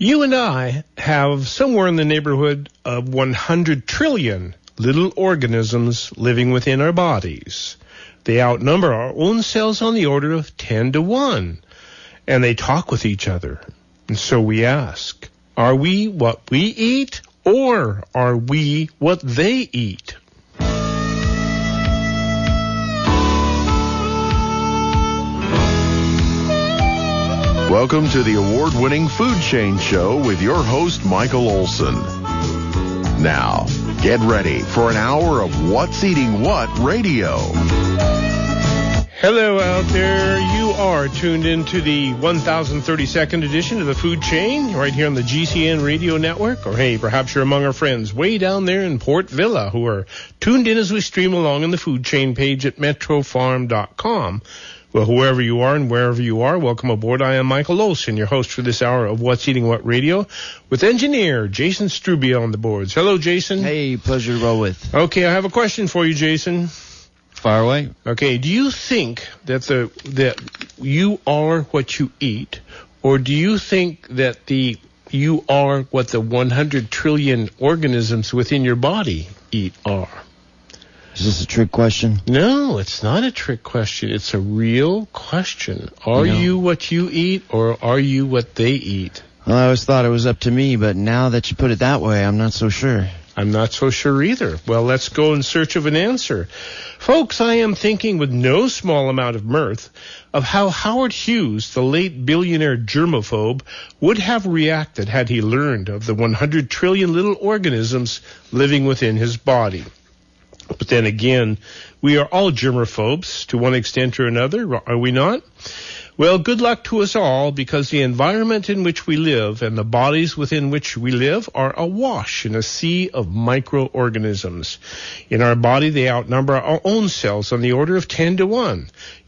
You and I have somewhere in the neighborhood of 100 trillion little organisms living within our bodies. They outnumber our own cells on the order of 10 to 1, and they talk with each other. And so we ask, are we what we eat, or are we what they eat? Welcome to the award-winning Food Chain Show with your host, Michael Olson. Now, get ready for an hour of What's Eating What radio. Hello out there. You are tuned into the 1032nd edition of the Food Chain right here on the GCN Radio Network. Or hey, perhaps you're among our friends way down there in Port Villa who are tuned in as we stream along on the Food Chain page at metrofarm.com. Well, whoever you are and wherever you are, welcome aboard. I am Michael Olson, your host for this hour of What's Eating What Radio, with engineer Jason Strubia on the boards. Hello, Jason. Hey, pleasure to roll with. Okay, I have a question for you, Jason. Fire away. Okay, do you think that you are what you eat, or do you think that you are what the 100 trillion organisms within your body are? Is this a trick question? No, it's not a trick question. It's a real question. Are you what you eat, or are you what they eat? Well, I always thought it was up to me, but now that you put it that way, I'm not so sure. I'm not so sure either. Well, let's go in search of an answer. Folks, I am thinking with no small amount of mirth of how Howard Hughes, the late billionaire germaphobe, would have reacted had he learned of the 100 trillion little organisms living within his body. But then again, we are all germaphobes to one extent or another, are we not? Well, good luck to us all, because the environment in which we live and the bodies within which we live are awash in a sea of microorganisms. In our body, they outnumber our own cells on the order of 10 to 1.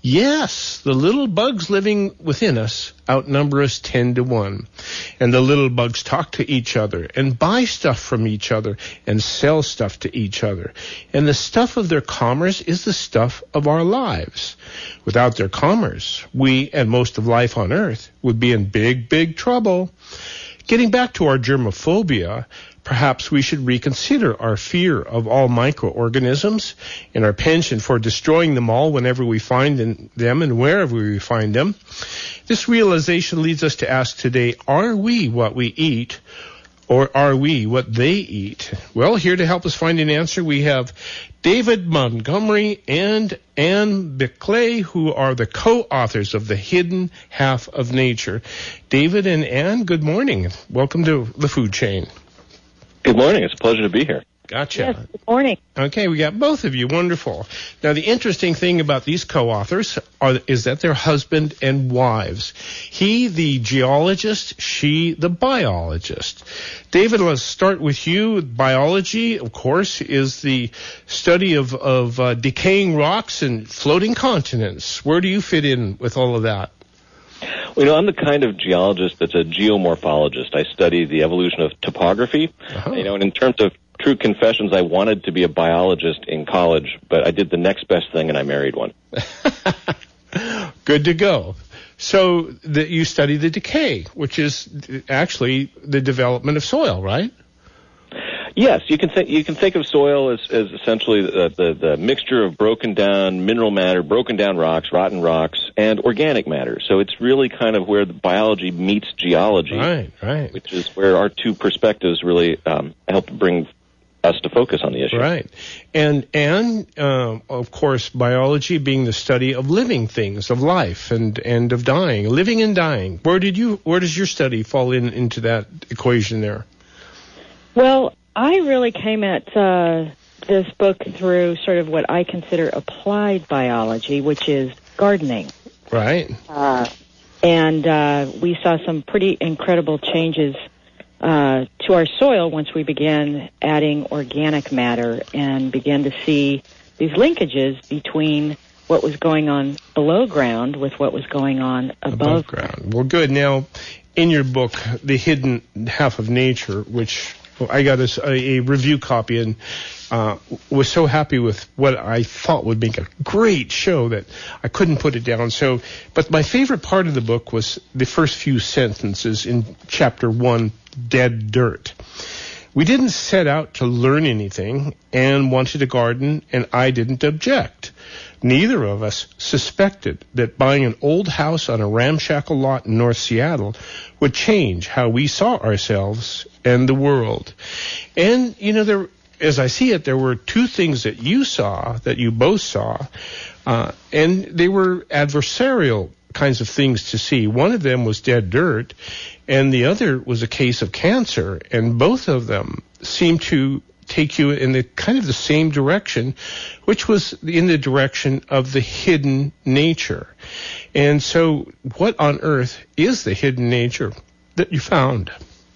Yes, the little bugs living within us outnumber us 10 to 1. And the little bugs talk to each other and buy stuff from each other and sell stuff to each other. And the stuff of their commerce is the stuff of our lives. Without their commerce, we and most of life on Earth would be in big, big trouble. Getting back to our germophobia, perhaps we should reconsider our fear of all microorganisms and our penchant for destroying them all whenever we find them and wherever we find them. This realization leads us to ask today, are we what we eat, or are we what they eat? Well, here to help us find an answer, we have David Montgomery and Anne Bickley, who are the co-authors of The Hidden Half of Nature. David and Anne, good morning. Welcome to the Food Chain. Good morning. It's a pleasure to be here. Gotcha. Yes, good morning. Okay, we got both of you. Wonderful. Now, the interesting thing about these co-authors is that they're husband and wives. He, the geologist, she, the biologist. David, let's start with you. Biology, of course, is the study of decaying rocks and floating continents. Where do you fit in with all of that? Well, I'm the kind of geologist that's a geomorphologist. I study the evolution of topography. Uh-huh. And in terms of true confessions, I wanted to be a biologist in college, but I did the next best thing and I married one. Good to go. So you study the decay, which is actually the development of soil, right? Yes, you can think of soil as essentially the mixture of broken down mineral matter, broken down rocks, rotten rocks, and organic matter. So it's really kind of where the biology meets geology, right. Which is where our two perspectives really help bring us to focus on the issue. Right. And of course, biology being the study of living things, of life and of dying, living and dying. Where does your study fall into that equation there? Well, I really came at this book through sort of what I consider applied biology, which is gardening. Right. And we saw some pretty incredible changes to our soil once we began adding organic matter and began to see these linkages between what was going on below ground with what was going on above ground. Well, good. Now, in your book, The Hidden Half of Nature, which I got a review copy and was so happy with what I thought would make a great show that I couldn't put it down. So, but my favorite part of the book was the first few sentences in Chapter 1, Dead Dirt. We didn't set out to learn anything and wanted a garden, and I didn't object. Neither of us suspected that buying an old house on a ramshackle lot in North Seattle would change how we saw ourselves and the world. And, as I see it, there were two things that you saw, that you both saw, and they were adversarial kinds of things to see. One of them was dead dirt, and the other was a case of cancer, and both of them seemed to take you in the kind of the same direction, which was in the direction of the hidden nature. And so what on earth is the hidden nature that you found?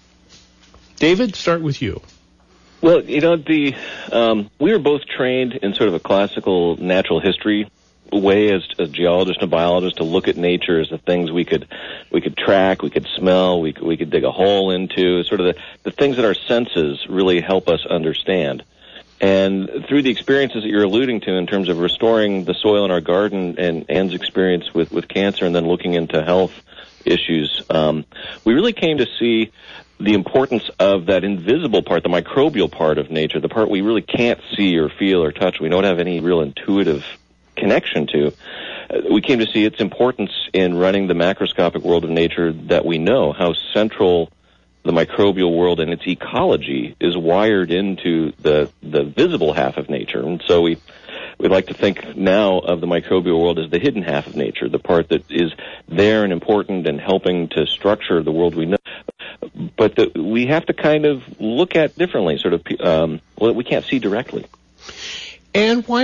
David, start with you. Well, we were both trained in sort of a classical natural history way as a geologist and a biologist to look at nature as the things we could track, we could smell, we could dig a hole into, sort of the things that our senses really help us understand. And through the experiences that you're alluding to in terms of restoring the soil in our garden and Anne's experience with cancer and then looking into health issues, we really came to see the importance of that invisible part, the microbial part of nature, the part we really can't see or feel or touch, we don't have any real intuitive connection to. We came to see its importance in running the macroscopic world of nature that we know, how central the microbial world and its ecology is wired into the visible half of nature. And so we'd like to think now of the microbial world as the hidden half of nature, the part that is there and important and helping to structure the world we know, but that we have to kind of look at differently, sort of, we can't see directly. And where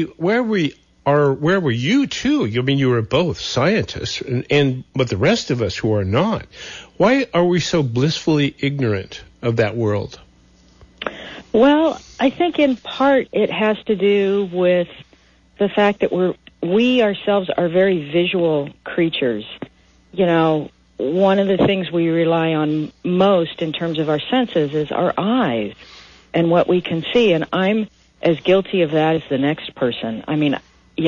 were you too? I mean, you were both scientists, but the rest of us who are not, why are we so blissfully ignorant of that world? Well, I think in part it has to do with the fact that we ourselves are very visual creatures. One of the things we rely on most in terms of our senses is our eyes and what we can see. And I'm as guilty of that as the next person. I mean,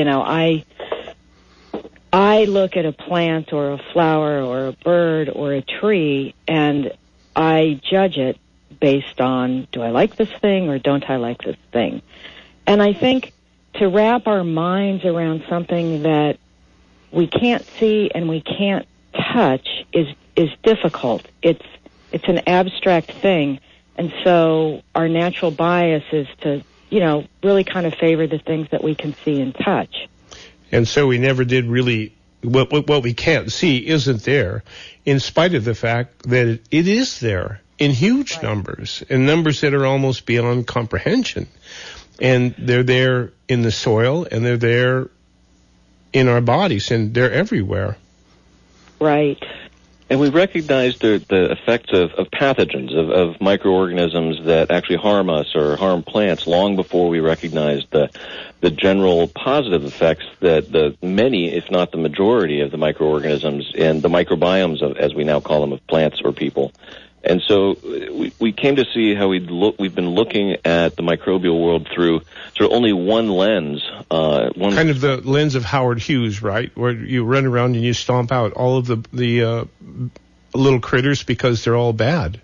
I look at a plant or a flower or a bird or a tree and I judge it based on, do I like this thing or don't I like this thing? And I think to wrap our minds around something that we can't see and we can't touch is difficult. It's an abstract thing. And so our natural bias is to really kind of favor the things that we can see and touch. And so we never did really, what we can't see isn't there, in spite of the fact that it is there in huge numbers, and numbers that are almost beyond comprehension. And they're there in the soil, and they're there in our bodies, and they're everywhere. Right. And we recognized the effects of pathogens, of microorganisms that actually harm us or harm plants long before we recognized the general positive effects that the many, if not the majority, of the microorganisms and the microbiomes, as we now call them, of plants or people. And so we came to see how we've been looking at the microbial world through sort of only one lens. Kind of the lens of Howard Hughes, right? Where you run around and you stomp out all of the little critters because they're all bad.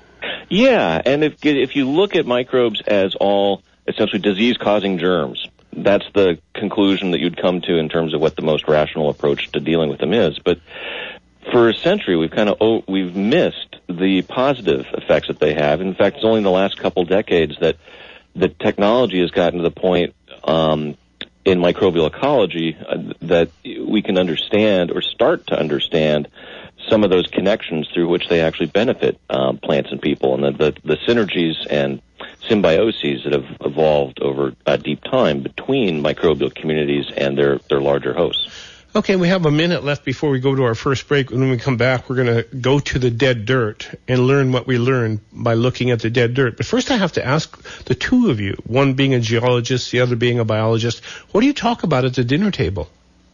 Yeah, and if you look at microbes as all essentially disease-causing germs, that's the conclusion that you'd come to in terms of what the most rational approach to dealing with them is. But for a century, we've missed the positive effects that they have. In fact, it's only in the last couple decades that the technology has gotten to the point in microbial ecology that we can understand or start to understand some of those connections through which they actually benefit plants and people, and the synergies and symbioses that have evolved over a deep time between microbial communities and their larger hosts. Okay, we have a minute left before we go to our first break. When we come back, we're going to go to the dead dirt and learn what we learned by looking at the dead dirt. But first I have to ask the two of you, one being a geologist, the other being a biologist, what do you talk about at the dinner table?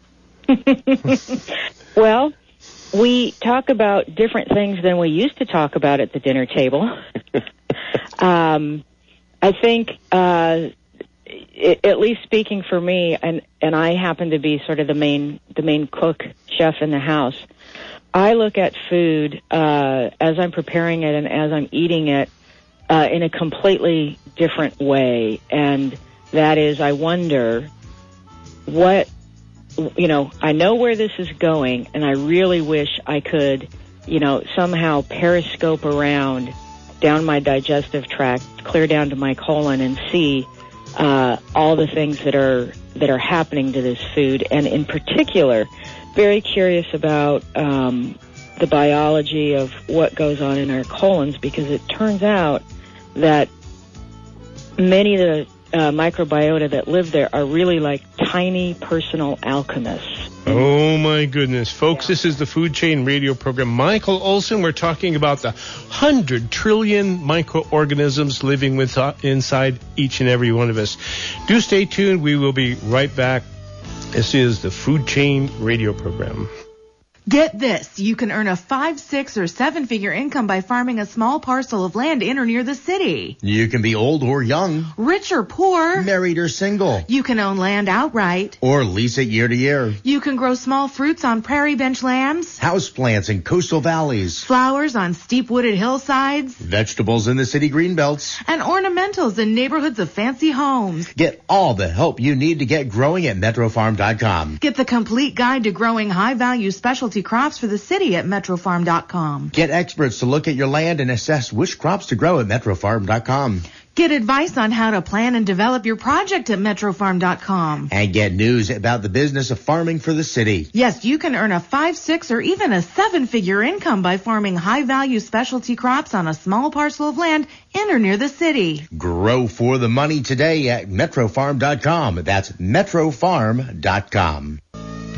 Well, we talk about different things than we used to talk about at the dinner table. I think, at least speaking for me, and I happen to be sort of the main cook chef in the house, I look at food as I'm preparing it and as I'm eating it in a completely different way. And that is, I wonder I know where this is going, and I really wish I could, somehow periscope around down my digestive tract, clear down to my colon, and see all the things that are happening to this food. And in particular, very curious about the biology of what goes on in our colons, because it turns out that many of the microbiota that live there are really like tiny personal alchemists. Oh, my goodness. Folks, This is the Food Chain Radio program. Michael Olson, we're talking about the 100 trillion microorganisms living inside each and every one of us. Do stay tuned. We will be right back. This is the Food Chain Radio program. Get this, you can earn a 5, 6, or 7-figure income by farming a small parcel of land in or near the city. You can be old or young, rich or poor, married or single. You can own land outright, or lease it year to year. You can grow small fruits on prairie bench lands, houseplants in coastal valleys, flowers on steep wooded hillsides, vegetables in the city greenbelts, and ornamentals in neighborhoods of fancy homes. Get all the help you need to get growing at MetroFarm.com. Get the complete guide to growing high-value specialty crops for the city at MetroFarm.com. Get experts to look at your land and assess which crops to grow at MetroFarm.com. Get advice on how to plan and develop your project at MetroFarm.com. And get news about the business of farming for the city. Yes, you can earn a 5, 6, or even a 7-figure income by farming high-value specialty crops on a small parcel of land in or near the city. Grow for the money today at MetroFarm.com. That's MetroFarm.com.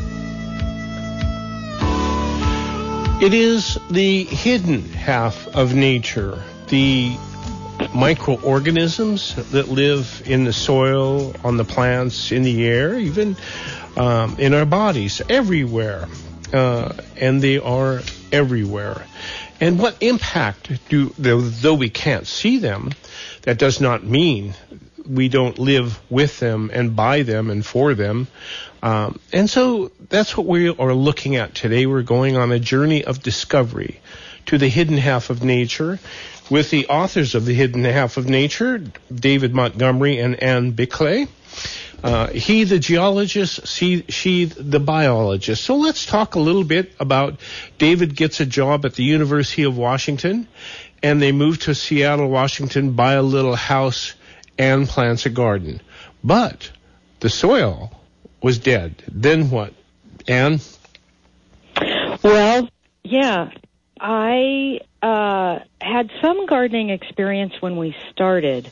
It is the hidden half of nature, the microorganisms that live in the soil, on the plants, in the air, even in our bodies, everywhere. And they are everywhere. And what impact though we can't see them, that does not mean we don't live with them and by them and for them. And so that's what we are looking at today. We're going on a journey of discovery to the hidden half of nature with the authors of The Hidden Half of Nature, David Montgomery and Anne Bickley. He the geologist, she the biologist. So let's talk a little bit about David gets a job at the University of Washington, and they move to Seattle, Washington, buy a little house, and plants a garden. But the soil was dead. Then what, Anne? Well, yeah, I had some gardening experience when we started,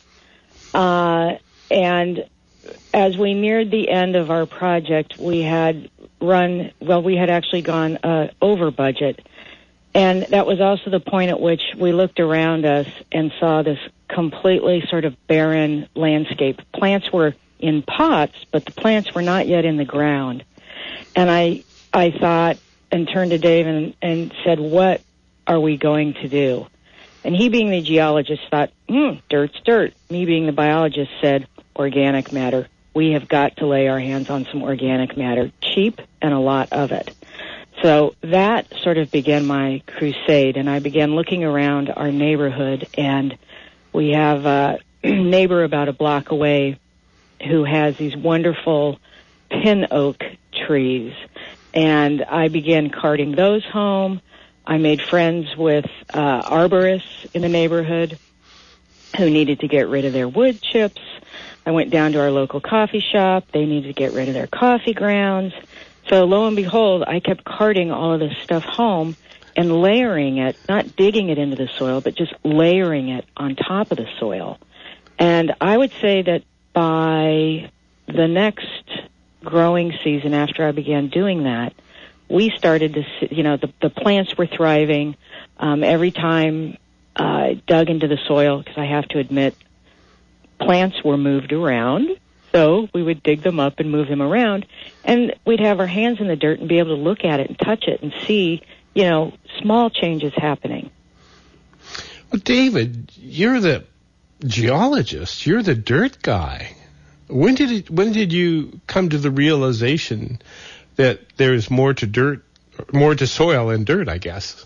and as we neared the end of our project, we had actually gone over budget, and that was also the point at which we looked around us and saw this completely sort of barren landscape. Plants were in pots, but the plants were not yet in the ground. And I thought and turned to Dave and said, what are we going to do? And he, being the geologist, thought, dirt's dirt. Me, being the biologist, said, organic matter. We have got to lay our hands on some organic matter, cheap and a lot of it. So that sort of began my crusade, and I began looking around our neighborhood, and we have a neighbor about a block away who has these wonderful pin oak trees, and I began carting those home. I made friends with arborists in the neighborhood who needed to get rid of their wood chips. I went down to our local coffee shop. They needed to get rid of their coffee grounds. So lo and behold, I kept carting all of this stuff home and layering it, not digging it into the soil, but just layering it on top of the soil. And I would say that by the next growing season after I began doing that, we started to see, the plants were thriving. Every time I dug into the soil, because I have to admit, plants were moved around. So we would dig them up and move them around, and we'd have our hands in the dirt and be able to look at it and touch it and see, small changes happening. Well, David, you're the geologist. You're the dirt guy. When did you come to the realization that there's more to soil than dirt, I guess?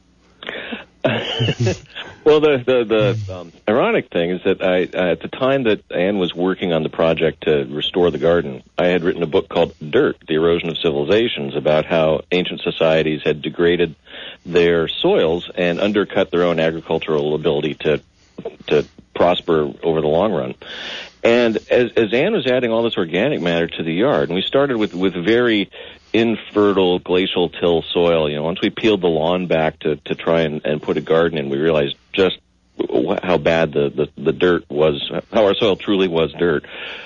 Well, the ironic thing is that at the time that Anne was working on the project to restore the garden, I had written a book called Dirt, The Erosion of Civilizations, about how ancient societies had degraded their soils and undercut their own agricultural ability to prosper over the long run. And as Anne was adding all this organic matter to the yard, and we started with very infertile glacial till soil. Once we peeled the lawn back to try and put a garden in, we realized just how bad the dirt was, how our soil truly was dirt.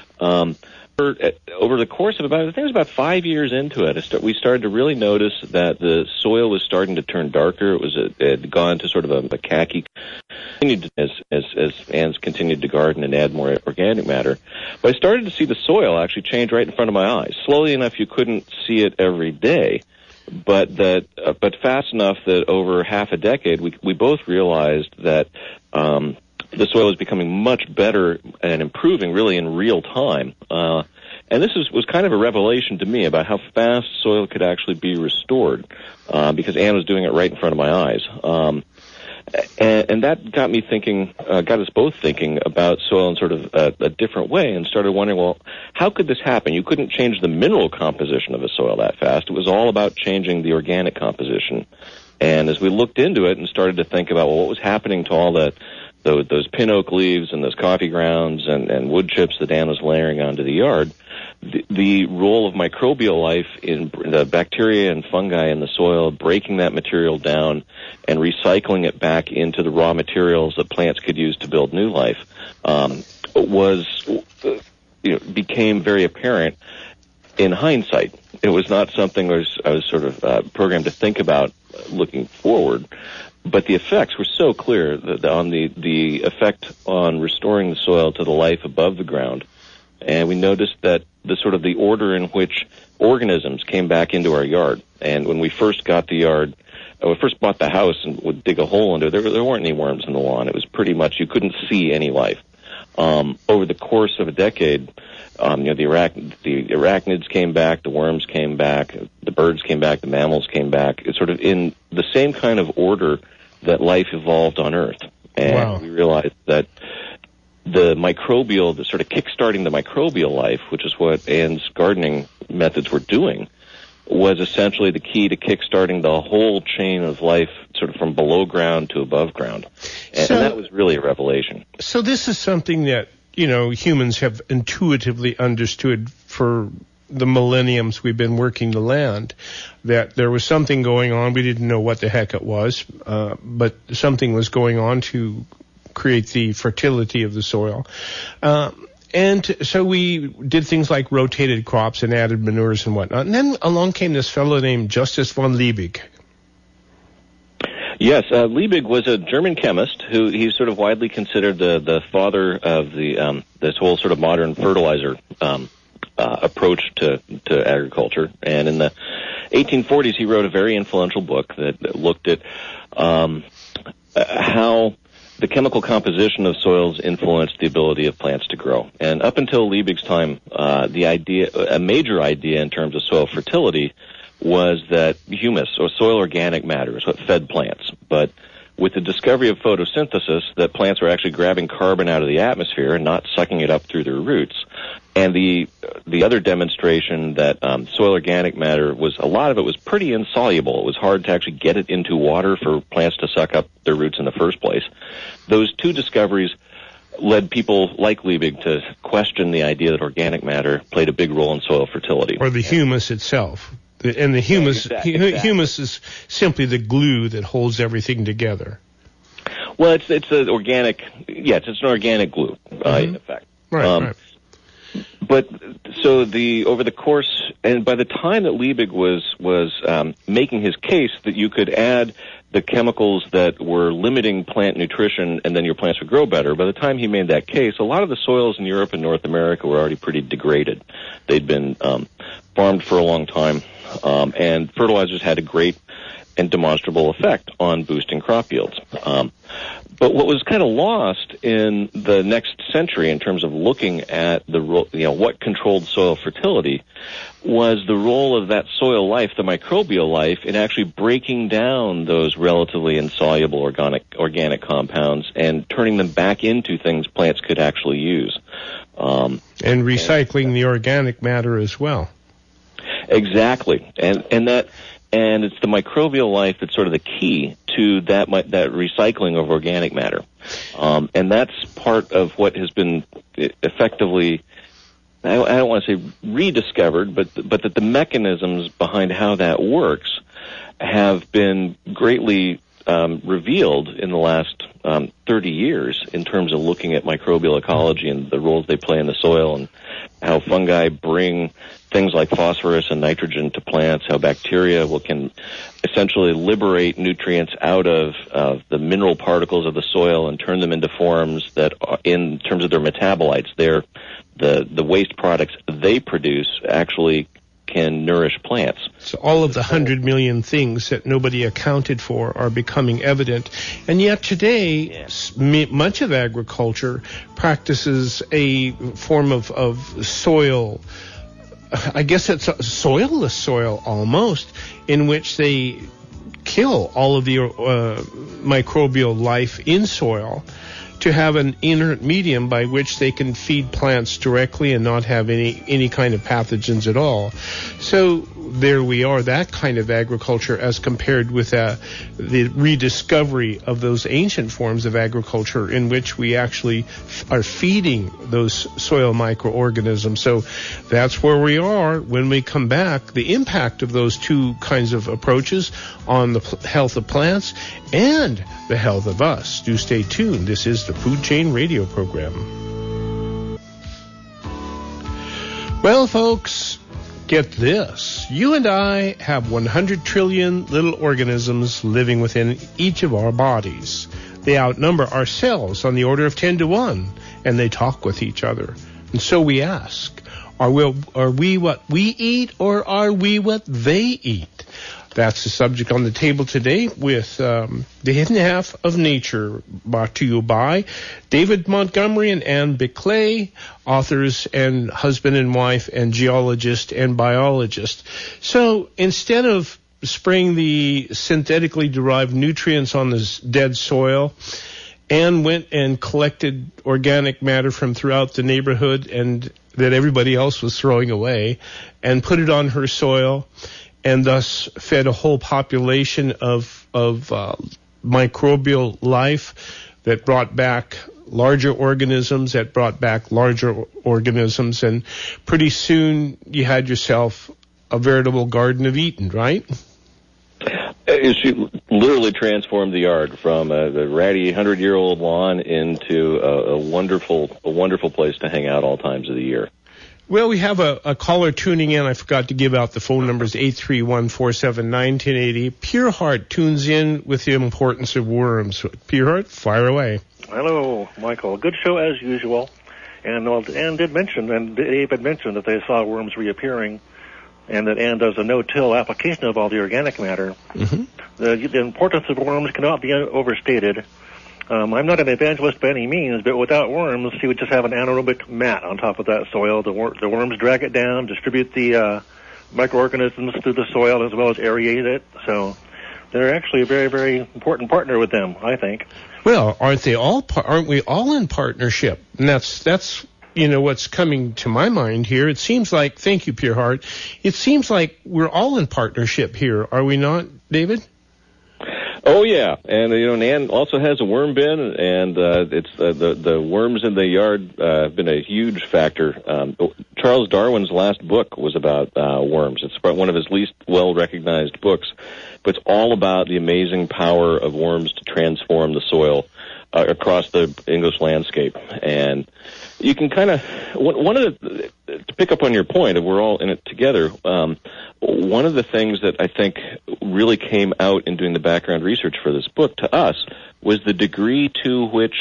Over the course of I think it was about 5 years into it, we started to really notice that the soil was starting to turn darker. It had gone to sort of a khaki. As Anne's continued to garden and add more organic matter, but I started to see the soil actually change right in front of my eyes. Slowly enough, you couldn't see it every day, but fast enough that over half a decade, we both realized that the soil was becoming much better and improving really in real time. And this was kind of a revelation to me about how fast soil could actually be restored, because Anne was doing it right in front of my eyes. And that got me thinking, got us both thinking about soil in sort of a different way, and started wondering, well, how could this happen? You couldn't change the mineral composition of a soil that fast. It was all about changing the organic composition. And as we looked into it and started to think about, well, what was happening to all those pin oak leaves and those coffee grounds and wood chips that Anne was layering onto the yard, the role of microbial life in the bacteria and fungi in the soil, breaking that material down and recycling it back into the raw materials that plants could use to build new life, became very apparent in hindsight. It was not something I was sort of programmed to think about looking forward. But the effects were so clear on the effect on restoring the soil to the life above the ground. And we noticed that the order in which organisms came back into our yard. And when we first got the yard, we first bought the house and would dig a hole into it, there weren't any worms in the lawn. It was pretty much, you couldn't see any life. Over the course of a decade, the arachnids came back, the worms came back, the birds came back, the mammals came back. It's sort of in the same kind of order that life evolved on Earth. And we realized that the sort of kickstarting the microbial life, which is what Anne's gardening methods were doing, was essentially the key to kickstarting the whole chain of life, sort of from below ground to above ground. And that was really a revelation. So this is something that, humans have intuitively understood for the millenniums we've been working the land, that there was something going on. We didn't know what the heck it was, but something was going on to create the fertility of the soil. And so we did things like rotated crops and added manures and whatnot. And then along came this fellow named Justus von Liebig. Yes, Liebig was a German chemist who he's sort of widely considered the father of this whole sort of modern fertilizer approach to agriculture. And in the 1840s, he wrote a very influential book that looked at how the chemical composition of soils influenced the ability of plants to grow. And up until Liebig's time, a major idea in terms of soil fertility was that humus, or soil organic matter, is what fed plants. But with the discovery of photosynthesis, that plants were actually grabbing carbon out of the atmosphere and not sucking it up through their roots. And the other demonstration that soil organic matter a lot of it was pretty insoluble. It was hard to actually get it into water for plants to suck up their roots in the first place. Those two discoveries led people like Liebig to question the idea that organic matter played a big role in soil fertility. Or the humus itself. And the humus, humus is simply the glue that holds everything together. Well, it's an organic, it's an organic glue, in effect. Right. But so over the course, and by the time that Liebig was making his case that you could add the chemicals that were limiting plant nutrition and then your plants would grow better, by the time he made that case, a lot of the soils in Europe and North America were already pretty degraded. They'd been farmed for a long time, and fertilizers had a great and demonstrable effect on boosting crop yields. But what was kind of lost in the next century in terms of looking at the what controlled soil fertility was the role of that soil life, the microbial life, in actually breaking down those relatively insoluble organic compounds and turning them back into things plants could actually use. And recycling the organic matter as well. Exactly. And it's the microbial life that's sort of the key to that recycling of organic matter. And that's part of what has been effectively, I don't want to say rediscovered, but that the mechanisms behind how that works have been greatly revealed in the last 30 years in terms of looking at microbial ecology and the roles they play in the soil and how fungi bring things like phosphorus and nitrogen to plants, how bacteria can essentially liberate nutrients out of the mineral particles of the soil and turn them into forms that, in terms of their metabolites, the waste products they produce actually can nourish plants. So all of the 100 million things that nobody accounted for are becoming evident. And yet today, much of agriculture practices a form of soil, I guess it's a soilless soil almost, in which they kill all of the microbial life in soil to have an inert medium by which they can feed plants directly and not have any kind of pathogens at all. So there we are, that kind of agriculture as compared with the rediscovery of those ancient forms of agriculture in which we actually are feeding those soil microorganisms. So that's where we are. When we come back, the impact of those two kinds of approaches on the health of plants and the health of us. Do stay tuned. This is the Food Chain Radio Program. Well, folks, get this. You and I have 100 trillion little organisms living within each of our bodies. They outnumber our cells on the order of 10 to 1, and they talk with each other. And so we ask, are we what we eat, or are we what they eat? That's the subject on the table today with The Hidden Half of Nature, brought to you by David Montgomery and Anne Bickley, authors and husband and wife and geologist and biologist. So instead of spraying the synthetically derived nutrients on this dead soil, Anne went and collected organic matter from throughout the neighborhood and that everybody else was throwing away and put it on her soil, and thus fed a whole population of microbial life that brought back larger organisms, that brought back larger organisms, and pretty soon you had yourself a veritable Garden of Eden, right? She literally transformed the yard from the ratty 100-year-old lawn into a wonderful place to hang out all times of the year. Well, we have a caller tuning in. I forgot to give out the phone numbers, 831-479-1080. Pure Heart tunes in with the importance of worms. Pure Heart, fire away. Hello, Michael. Good show as usual. And Ann did mention, and Dave had mentioned that they saw worms reappearing, and that Ann does a no-till application of all the organic matter. Mm-hmm. The importance of worms cannot be overstated. I'm not an evangelist by any means, but without worms, you would just have an anaerobic mat on top of that soil. The worms drag it down, distribute the microorganisms through the soil as well as aerate it. So they're actually a very, very important partner with them, I think. Well, aren't we all in partnership? And that's what's coming to my mind here. It seems like, thank you, Pure Heart, it seems like we're all in partnership here, are we not, David? Oh yeah, and Nan also has a worm bin, and it's the worms in the yard have been a huge factor. Charles Darwin's last book was about worms. It's one of his least well recognized books, but it's all about the amazing power of worms to transform the soil across the English landscape. And you can kind of to pick up on your point of we're all in it together. One of the things that I think really came out in doing the background research for this book to us was the degree to which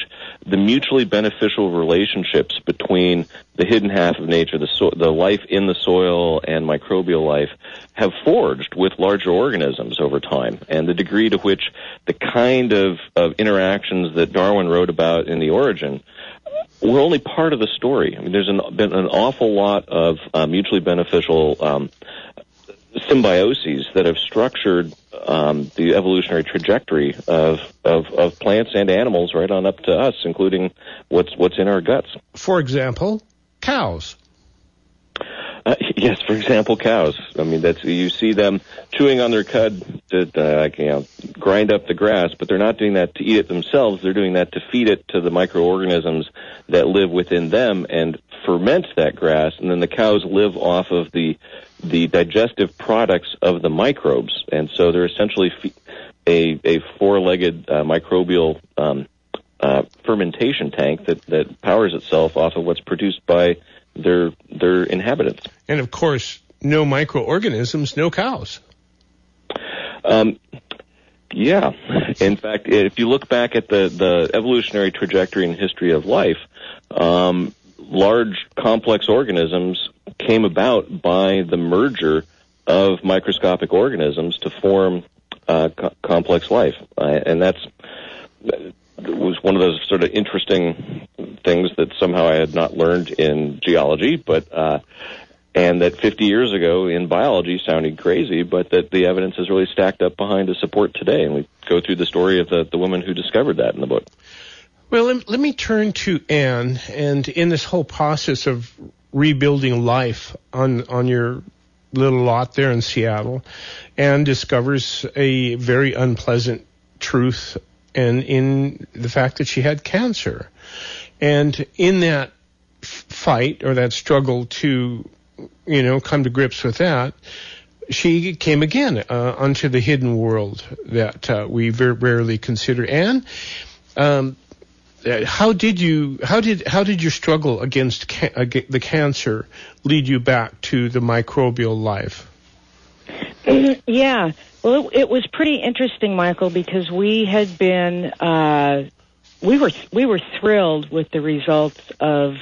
the mutually beneficial relationships between the hidden half of nature, the life in the soil and microbial life, have forged with larger organisms over time. And the degree to which the kind of interactions that Darwin wrote about in The Origin were only part of the story. I mean, there's been an awful lot of mutually beneficial symbioses that have structured the evolutionary trajectory of plants and animals right on up to us, including what's in our guts. For example, cows. Yes, for example, cows. I mean, you see them chewing on their cud to grind up the grass, but they're not doing that to eat it themselves. They're doing that to feed it to the microorganisms that live within them and ferment that grass, and then the cows live off of the digestive products of the microbes, and so they're essentially a four-legged microbial fermentation tank that powers itself off of what's produced by their inhabitants. And of course, no microorganisms, no cows. Yeah. In fact, if you look back at the evolutionary trajectory and history of life, large complex organisms came about by the merger of microscopic organisms to form complex life. And that's was one of those sort of interesting things that somehow I had not learned in geology, but and that 50 years ago in biology sounded crazy, but that the evidence is really stacked up behind to support today. And we go through the story of the woman who discovered that in the book. Well, let me turn to Anne, and in this whole process of rebuilding life on your little lot there in Seattle, Anne discovers a very unpleasant truth, and in the fact that she had cancer. And in that fight, or that struggle to, come to grips with that, she came again onto the hidden world that we very rarely consider. Anne, how did your struggle against the cancer lead you back to the microbial life? Yeah, well, it was pretty interesting, Michael, because we had been we were thrilled with the results of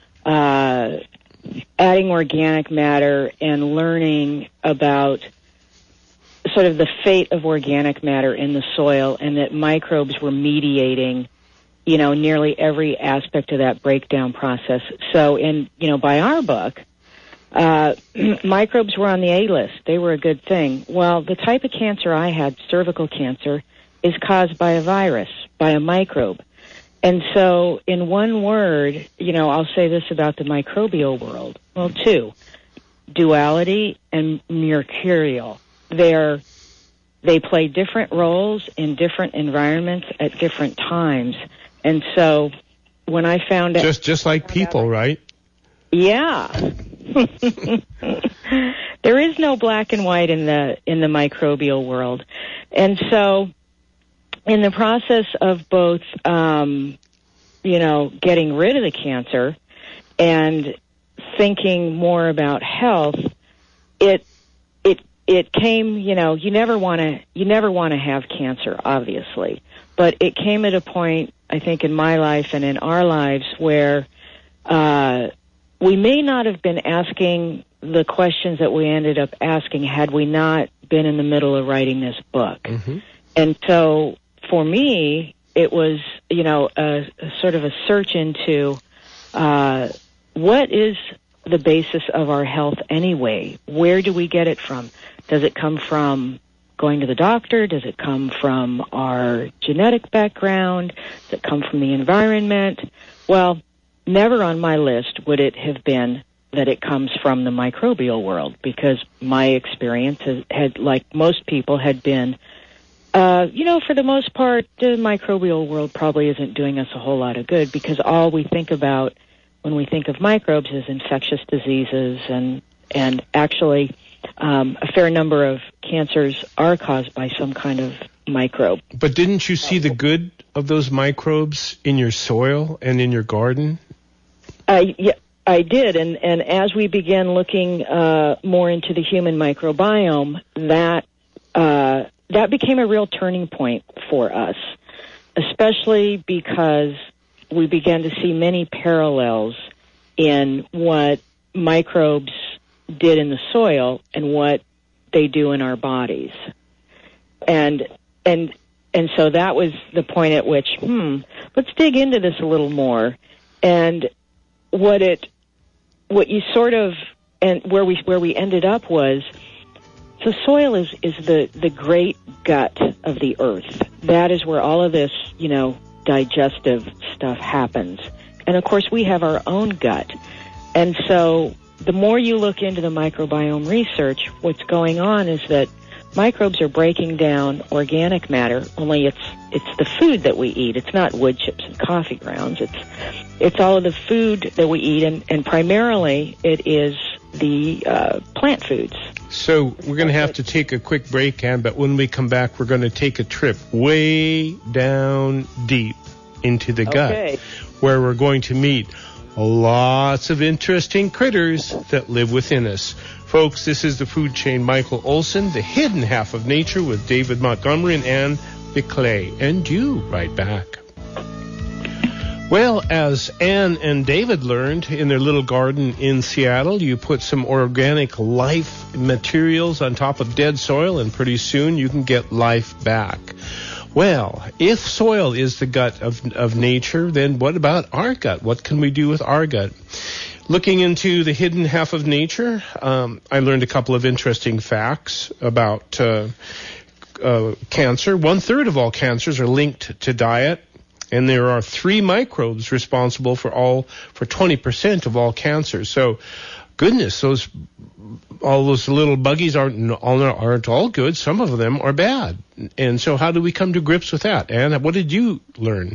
adding organic matter and learning about sort of the fate of organic matter in the soil, and that microbes were mediating nearly every aspect of that breakdown process. So by our book, microbes were on the A-list. They were a good thing. Well, the type of cancer I had, cervical cancer, is caused by a virus, by a microbe. And so, in one word, I'll say this about the microbial world. Well, two, duality and mercurial. They play different roles in different environments at different times. And so, when I found out... Just like people, right? Yeah. There is no black and white in the microbial world. And so, in the process of both, getting rid of the cancer and thinking more about health, it came, you never want to have cancer, obviously, but it came at a point, I think, in my life and in our lives where we may not have been asking the questions that we ended up asking had we not been in the middle of writing this book. Mm-hmm. And so for me, it was, a sort of a search into what is the basis of our health anyway? Where do we get it from? Does it come from going to the doctor? Does it come from our genetic background? Does it come from the environment? Well, never on my list would it have been that it comes from the microbial world, because my experience had like most people, had been, for the most part, the microbial world probably isn't doing us a whole lot of good, because all we think about when we think of microbes is infectious diseases, and actually a fair number of cancers are caused by some kind of microbe. But didn't you see the good of those microbes in your soil and in your garden? Yeah, I did, and as we began looking more into the human microbiome, that became a real turning point for us, especially because we began to see many parallels in what microbes did in the soil and what they do in our bodies. And so that was the point at which, let's dig into this a little more. And what you sort of, and where we ended up was, so soil is the great gut of the earth. That is where all of this, digestive stuff happens. And of course we have our own gut. And so the more you look into the microbiome research, what's going on is that microbes are breaking down organic matter, only it's the food that we eat. It's not wood chips and coffee grounds. It's all of the food that we eat, and primarily it is the plant foods. So we're going to have to take a quick break, Ann, but when we come back, we're going to take a trip way down deep into the gut, where we're going to meet lots of interesting critters that live within us. Folks, this is the Food Chain. Michael Olson, The Hidden Half of Nature with David Montgomery and Ann McClay. And you, right back. Well, as Ann and David learned in their little garden in Seattle, you put some organic life materials on top of dead soil, and pretty soon you can get life back. Well, if soil is the gut of nature, then what about our gut? What can we do with our gut? Looking into the hidden half of nature, I learned a couple of interesting facts about cancer. 1/3 of all cancers are linked to diet, and there are 3 microbes responsible for 20% of all cancers. So, goodness, all those little buggies aren't all good. Some of them are bad. And so how do we come to grips with that? Ann, what did you learn?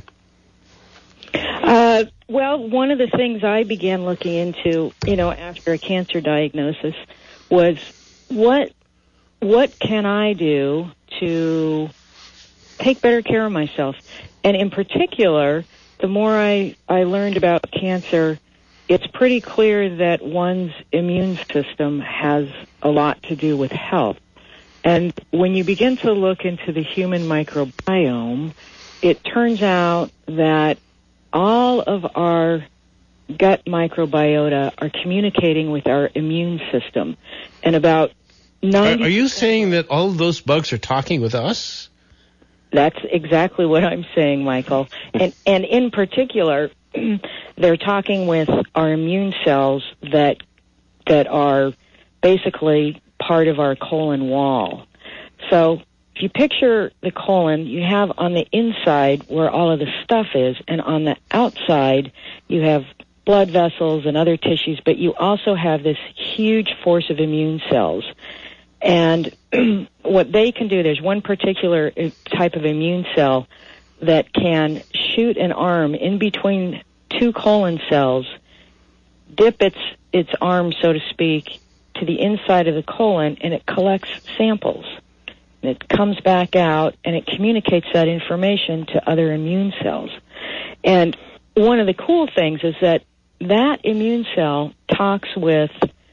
Well, one of the things I began looking into, after a cancer diagnosis was what can I do to take better care of myself? And in particular, the more I learned about cancer, it's pretty clear that one's immune system has a lot to do with health. And when you begin to look into the human microbiome, it turns out that all of our gut microbiota are communicating with our immune system. And about 90%... Are you saying that all of those bugs are talking with us? That's exactly what I'm saying, Michael. And in particular, they're talking with our immune cells that are basically part of our colon wall. So if you picture the colon, you have on the inside where all of the stuff is, and on the outside you have blood vessels and other tissues, but you also have this huge force of immune cells. And what they can do, there's one particular type of immune cell that can shoot an arm in between 2 colon cells, dip its arm, so to speak, to the inside of the colon, and it collects samples. And it comes back out, and it communicates that information to other immune cells. And one of the cool things is that immune cell talks with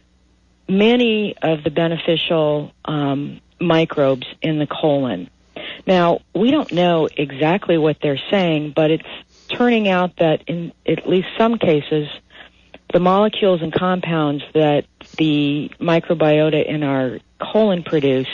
many of the beneficial microbes in the colon. Now, we don't know exactly what they're saying, but it's turning out that in at least some cases, the molecules and compounds that the microbiota in our colon produce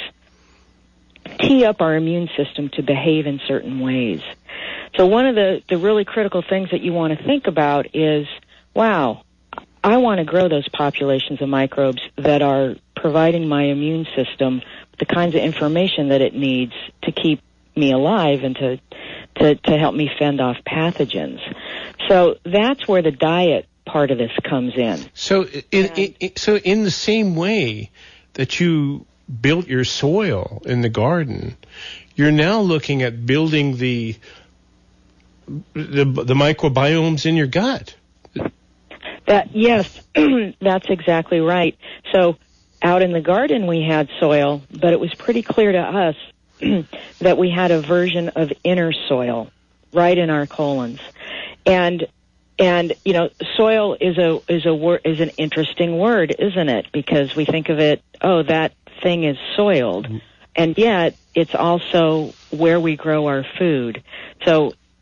tee up our immune system to behave in certain ways. So one of the really critical things that you want to think about is, wow, I want to grow those populations of microbes that are providing my immune system the kinds of information that it needs to keep me alive and to help me fend off pathogens. So that's where the diet part of this comes in. So in the same way that you built your soil in the garden, you're now looking at building the microbiomes in your gut. Yes, that's exactly right. So out in the garden we had soil, but it was pretty clear to us that we had a version of inner soil right in our colons. And soil is an interesting word, isn't it? Because we think of it, that thing is soiled, and yet it's also where we grow our food. So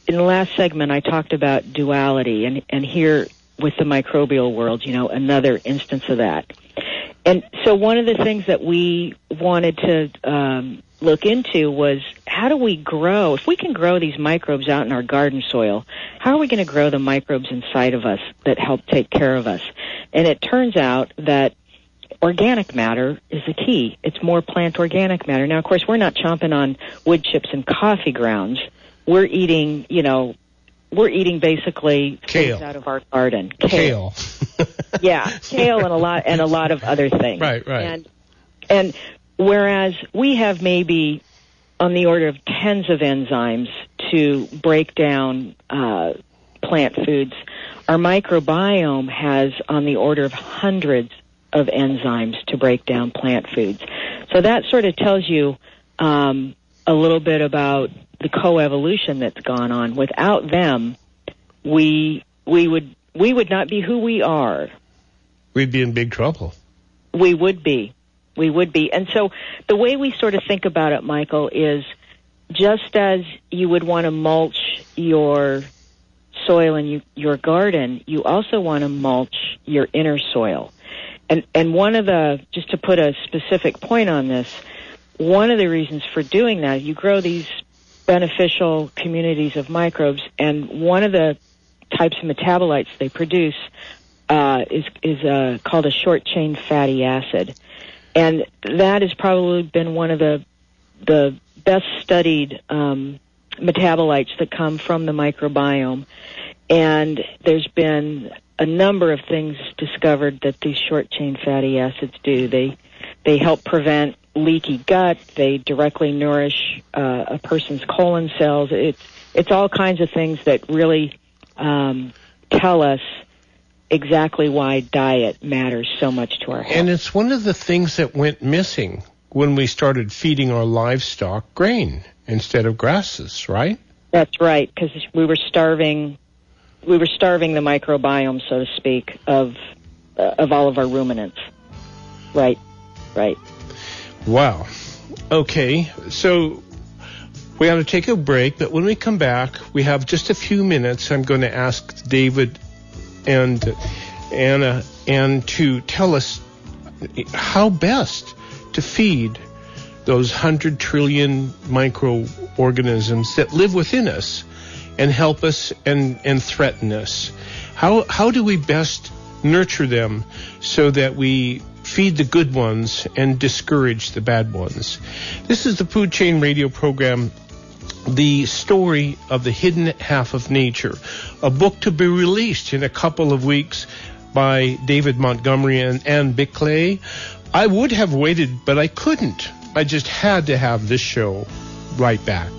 in the last segment, I talked about duality, and here with the microbial world, another instance of that. And so one of the things that we wanted to look into was, how do we grow? If we can grow these microbes out in our garden soil, how are we going to grow the microbes inside of us that help take care of us? And it turns out that organic matter is the key. It's more plant organic matter. Now, of course, we're not chomping on wood chips and coffee grounds. We're eating, basically kale things out of our garden. Kale. Yeah, kale and a lot of other things. Right. And whereas we have maybe on the order of tens of enzymes to break down plant foods, our microbiome has on the order of hundreds of enzymes to break down plant foods. So that sort of tells you a little bit about the coevolution that's gone on. Without them, we would not be who we are. We'd be in big trouble. We would be. And so the way we sort of think about it, Michael, is just as you would want to mulch your soil in your garden, you also want to mulch your inner soil. And one of the, just to put a specific point on this, one of the reasons for doing that, you grow these beneficial communities of microbes, and one of the types of metabolites they produce is called a short-chain fatty acid. And that has probably been one of the best-studied metabolites that come from the microbiome. And there's been a number of things discovered that these short-chain fatty acids do. They help prevent leaky gut. They directly nourish a person's colon cells. It's all kinds of things that really tell us exactly why diet matters so much to our health. And it's one of the things that went missing when we started feeding our livestock grain instead of grasses, right? That's right, because we were starving the microbiome, so to speak, of all of our ruminants. Right. Wow. Okay, so we have to take a break, but when we come back, we have just a few minutes. I'm going to ask David and Anna to tell us how best to feed those 100 trillion microorganisms that live within us and help us and threaten us. How do we best nurture them so that we feed the good ones and discourage the bad ones? This is the Food Chain Radio program, The Story of the Hidden Half of Nature, a book to be released in a couple of weeks by David Montgomery and Anne Bickley. I would have waited, but I couldn't. I just had to have this show right back.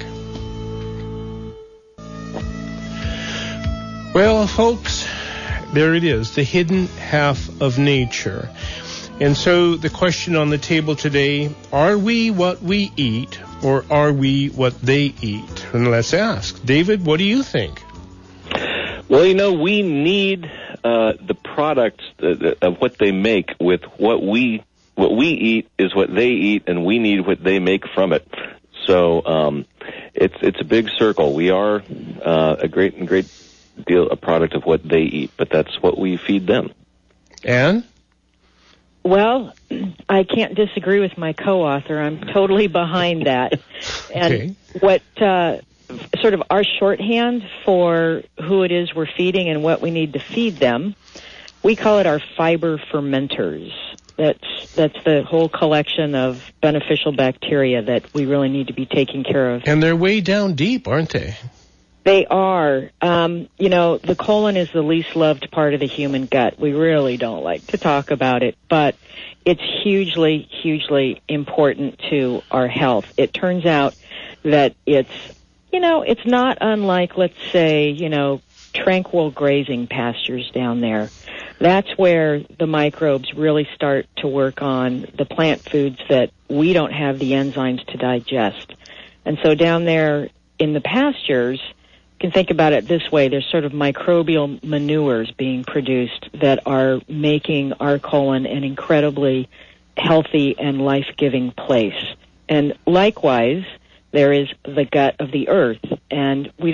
Well, folks, there it is, the hidden half of nature. And so the question on the table today, are we what we eat, or are we what they eat? And let's ask. David, what do you think? Well, we need the products of what they make with what we eat is what they eat, and we need what they make from it. So it's a big circle. We are a great deal a product of what they eat, but that's what we feed them. Anne? Well, I can't disagree with my co-author. I'm totally behind that. And okay. What sort of our shorthand for who it is we're feeding and what we need to feed them, we call it our fiber fermenters. That's the whole collection of beneficial bacteria that we really need to be taking care of. And they're way down deep, aren't they? They are. The colon is the least loved part of the human gut. We really don't like to talk about it, but it's hugely, hugely important to our health. It turns out that it's not unlike, let's say, tranquil grazing pastures down there. That's where the microbes really start to work on the plant foods that we don't have the enzymes to digest. And so down there in the pastures, you can think about it this way. There's sort of microbial manures being produced that are making our colon an incredibly healthy and life-giving place. And likewise, there is the gut of the earth. And we don't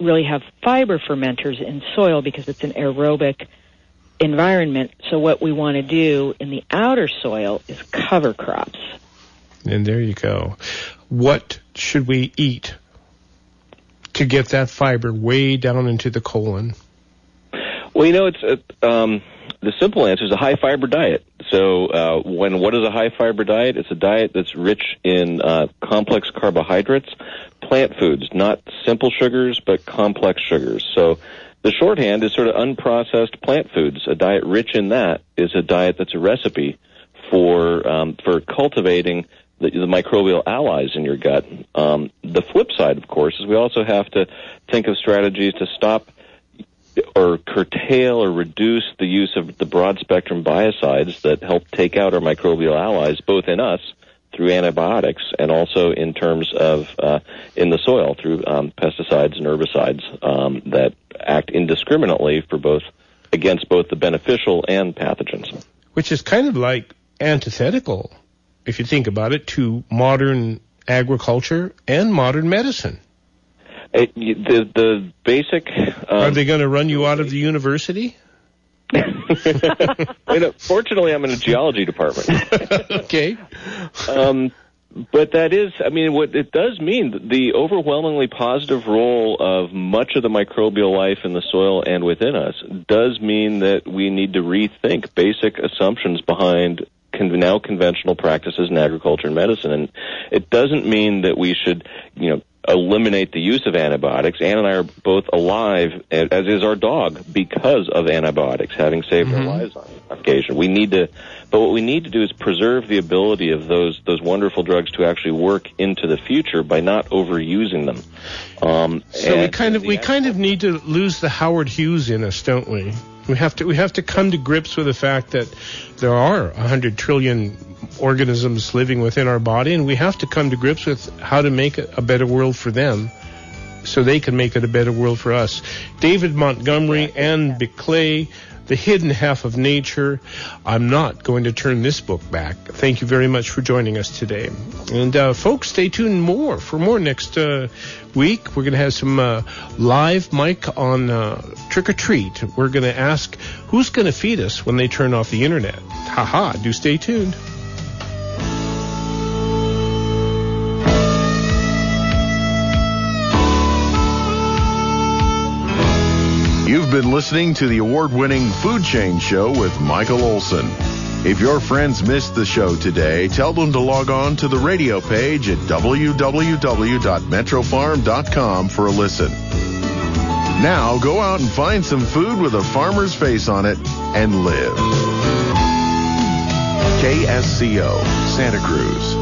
really have fiber fermenters in soil because it's an aerobic environment. So what we want to do in the outer soil is cover crops. And there you go. What should we eat to get that fiber way down into the colon? Well, it's the simple answer is a high fiber diet. So what is a high fiber diet? It's a diet that's rich in complex carbohydrates, plant foods, not simple sugars, but complex sugars. So the shorthand is sort of unprocessed plant foods. A diet rich in that is a diet that's a recipe for cultivating the microbial allies in your gut. The flip side, of course, is we also have to think of strategies to stop or curtail or reduce the use of the broad-spectrum biocides that help take out our microbial allies, both in us through antibiotics and also in terms of in the soil through pesticides and herbicides that act indiscriminately against both the beneficial and pathogens. Which is kind of like antithetical, if you think about it, to modern agriculture and modern medicine. The basic... Are they going to run you out of the university? Fortunately, I'm in a geology department. Okay. But that is, what it does mean, the overwhelmingly positive role of much of the microbial life in the soil and within us does mean that we need to rethink basic assumptions behind now conventional practices in agriculture and medicine. And it doesn't mean that we should, eliminate the use of antibiotics. Ann and I are both alive, as is our dog, because of antibiotics, having saved our lives on occasion. But what we need to do is preserve the ability of those wonderful drugs to actually work into the future by not overusing them. So we kind of need to lose the Howard Hughes in us, don't we? We have to come to grips with the fact that there are 100 trillion organisms living within our body, and we have to come to grips with how to make it a better world for them so they can make it a better world for us. David Montgomery, Ann Bicklay, The Hidden Half of Nature. I'm not going to turn this book back. Thank you very much for joining us today. And folks, stay tuned for more next week. We're going to have some live mic on Trick or Treat. We're going to ask who's going to feed us when they turn off the internet. Ha-ha, do stay tuned. You've been listening to the award-winning Food Chain Show with Michael Olson. If your friends missed the show today, tell them to log on to the radio page at www.metrofarm.com for a listen. Now go out and find some food with a farmer's face on it and live. KSCO, Santa Cruz.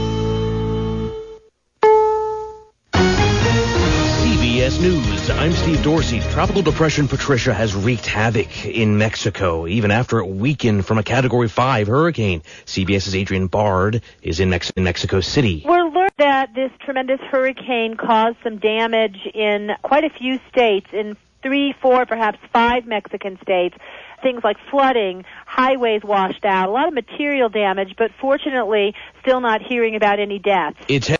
CBS News, I'm Steve Dorsey. Tropical Depression Patricia has wreaked havoc in Mexico, even after it weakened from a Category 5 hurricane. CBS's Adrian Bard is in Mexico City. We're learning that this tremendous hurricane caused some damage in quite a few states, in 3, 4, perhaps 5 Mexican states. Things like flooding, highways washed out, a lot of material damage, but fortunately still not hearing about any deaths. It's